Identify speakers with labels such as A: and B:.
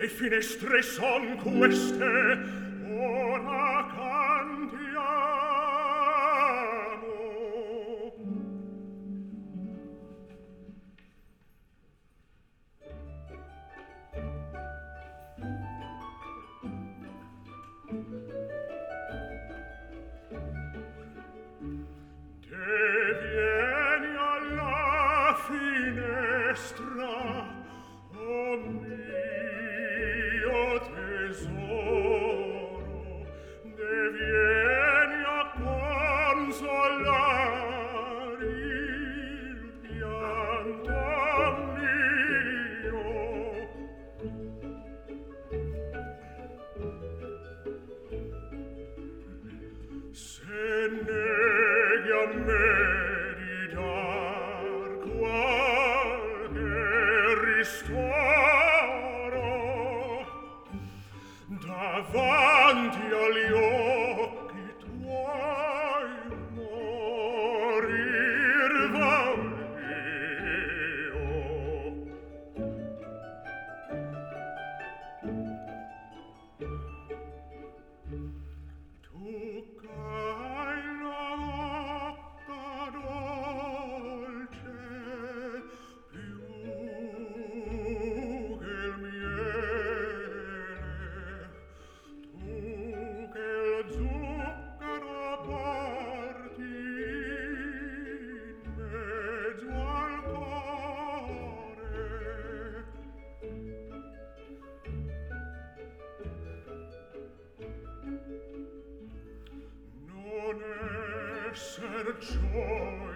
A: e finestre son queste, ora cantiamo. Te vieni alla finestra, o mio tesoro, ne vieni a consolar il pianto mio. Se neghi a me di dar qualche ristoro, davanti agli occhi tuoi morir voglio. Tu c'hai la bocca dolce più che il miele, tu che lo zucchero porti in mezzo al cuore. Non esser gioia